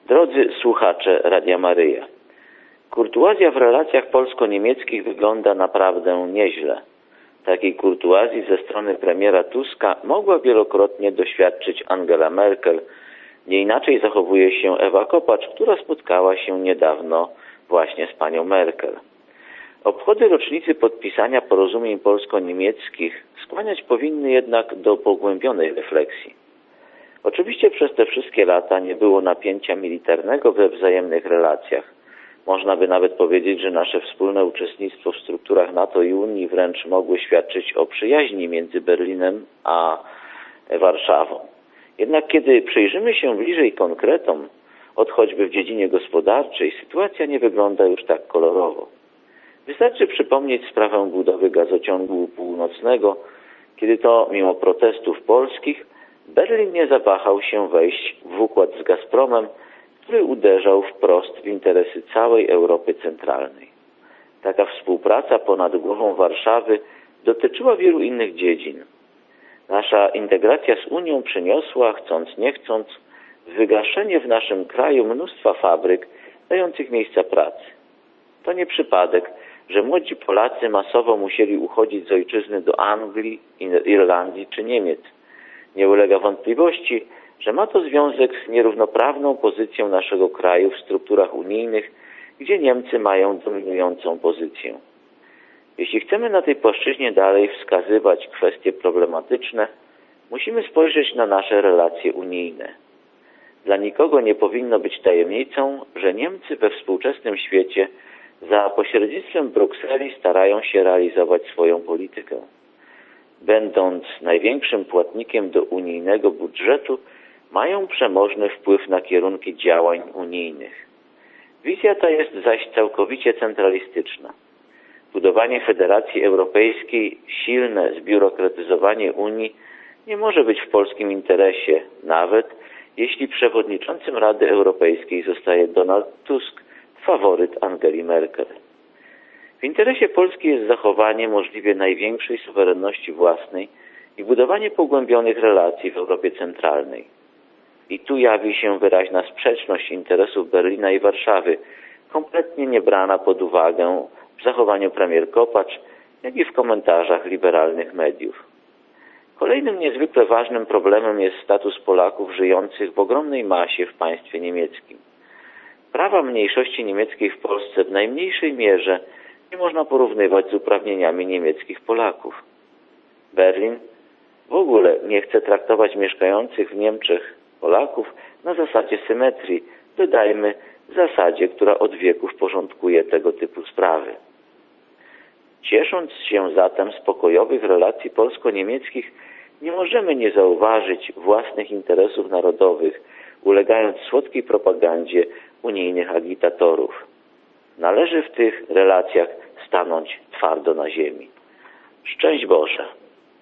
Drodzy słuchacze Radia Maryja, kurtuazja w relacjach polsko-niemieckich wygląda naprawdę nieźle. Takiej kurtuazji ze strony premiera Tuska mogła wielokrotnie doświadczyć Angela Merkel. Nie inaczej zachowuje się Ewa Kopacz, która spotkała się niedawno właśnie z panią Merkel. Obchody rocznicy podpisania porozumień polsko-niemieckich skłaniać powinny jednak do pogłębionej refleksji. Oczywiście przez te wszystkie lata nie było napięcia militarnego we wzajemnych relacjach. Można by nawet powiedzieć, że nasze wspólne uczestnictwo w strukturach NATO i Unii wręcz mogły świadczyć o przyjaźni między Berlinem a Warszawą. Jednak kiedy przyjrzymy się bliżej konkretom, choćby w dziedzinie gospodarczej, sytuacja nie wygląda już tak kolorowo. Wystarczy przypomnieć sprawę budowy gazociągu północnego, kiedy to mimo protestów polskich Berlin nie zawahał się wejść w układ z Gazpromem, który uderzał wprost w interesy całej Europy Centralnej. Taka współpraca ponad głową Warszawy dotyczyła wielu innych dziedzin. Nasza integracja z Unią przyniosła, chcąc nie chcąc, wygaszenie w naszym kraju mnóstwa fabryk dających miejsca pracy. To nie przypadek, że młodzi Polacy masowo musieli uchodzić z ojczyzny do Anglii, Irlandii czy Niemiec. Nie ulega wątpliwości, że ma to związek z nierównoprawną pozycją naszego kraju w strukturach unijnych, gdzie Niemcy mają dominującą pozycję. Jeśli chcemy na tej płaszczyźnie dalej wskazywać kwestie problematyczne, musimy spojrzeć na nasze relacje unijne. Dla nikogo nie powinno być tajemnicą, że Niemcy we współczesnym świecie za pośrednictwem Brukseli starają się realizować swoją politykę. Będąc największym płatnikiem do unijnego budżetu, mają przemożny wpływ na kierunki działań unijnych. Wizja ta jest zaś całkowicie centralistyczna. Budowanie Federacji Europejskiej, silne zbiurokratyzowanie Unii nie może być w polskim interesie, nawet jeśli przewodniczącym Rady Europejskiej zostaje Donald Tusk, faworyt Angeli Merkel. W interesie Polski jest zachowanie możliwie największej suwerenności własnej i budowanie pogłębionych relacji w Europie Centralnej. I tu jawi się wyraźna sprzeczność interesów Berlina i Warszawy, kompletnie nie brana pod uwagę w zachowaniu premier Kopacz, jak i w komentarzach liberalnych mediów. Kolejnym niezwykle ważnym problemem jest status Polaków żyjących w ogromnej masie w państwie niemieckim. Prawa mniejszości niemieckiej w Polsce w najmniejszej mierze nie można porównywać z uprawnieniami niemieckich Polaków. Berlin w ogóle nie chce traktować mieszkających w Niemczech Polaków na zasadzie symetrii, dodajmy zasadzie, która od wieków porządkuje tego typu sprawy. Ciesząc się zatem z pokojowych relacji polsko-niemieckich, nie możemy nie zauważyć własnych interesów narodowych, ulegając słodkiej propagandzie unijnych agitatorów. Należy w tych relacjach stanąć twardo na ziemi. Szczęść Boże!